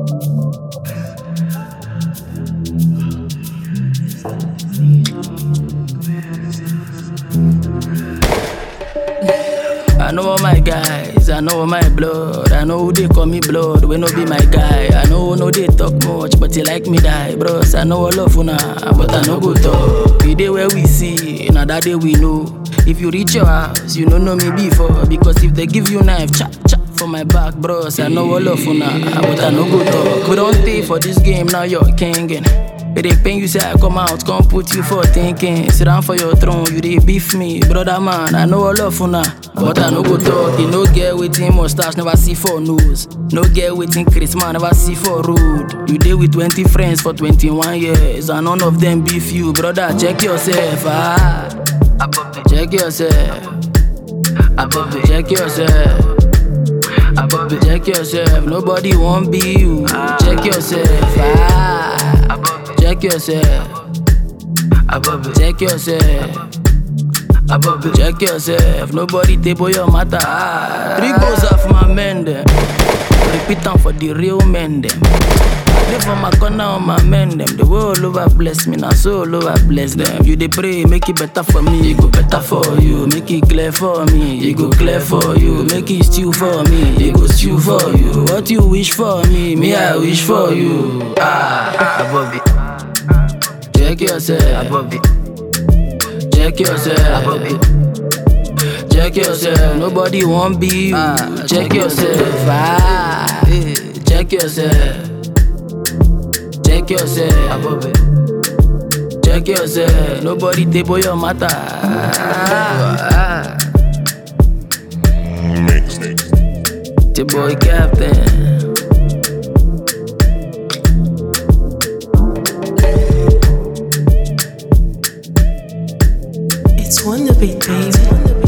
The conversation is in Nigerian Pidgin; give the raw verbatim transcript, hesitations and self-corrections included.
I know all my guys, I know all my blood. I know who they call me blood, we no be my guy. I know who no they talk much, but they like me die, bros. I know all of una, but I no go talk. We day where we see, now that day we know. If you reach your house, you don't know me before. Because if they give you knife, chop chop for my back, bros. I know all of una, but I no go talk. We don't pay for this game, now you're kingin'. It they pain you say I come out, come put you for thinking. Sit down for your throne, you they beef me, brother man. I know all of una, but I no go talk. You no get waiting mustache, never see for nose. No get waiting Chris man, never see for road. You deal with twenty friends for twenty-one years, and none of them beef you, brother. Check yourself, ah. Check yourself, above it. Check yourself, above it. Check yourself. Nobody won't be you. Check yourself, ah. Check yourself, above it. Check yourself, above it. Check yourself. Nobody table your matter. Ah. Three goals off my men them. Repeat them for the real men them. They for my corner on my men them. The world over bless me, now so all over bless them. You they pray, make it better for me, it go better for you. Make it clear for me, it go clear for you. Make it stew for me, it go stew for you. What you wish for me, me I wish for you. Ah, above it. Check yourself, above it. Check yourself, above it. Check yourself. Nobody won't be you. Ah, check yourself, ah. Check yourself. Check yourself, above it. Check yourself. Nobody table your matter. Ah. The boy captain. It's Wonder Beat, baby.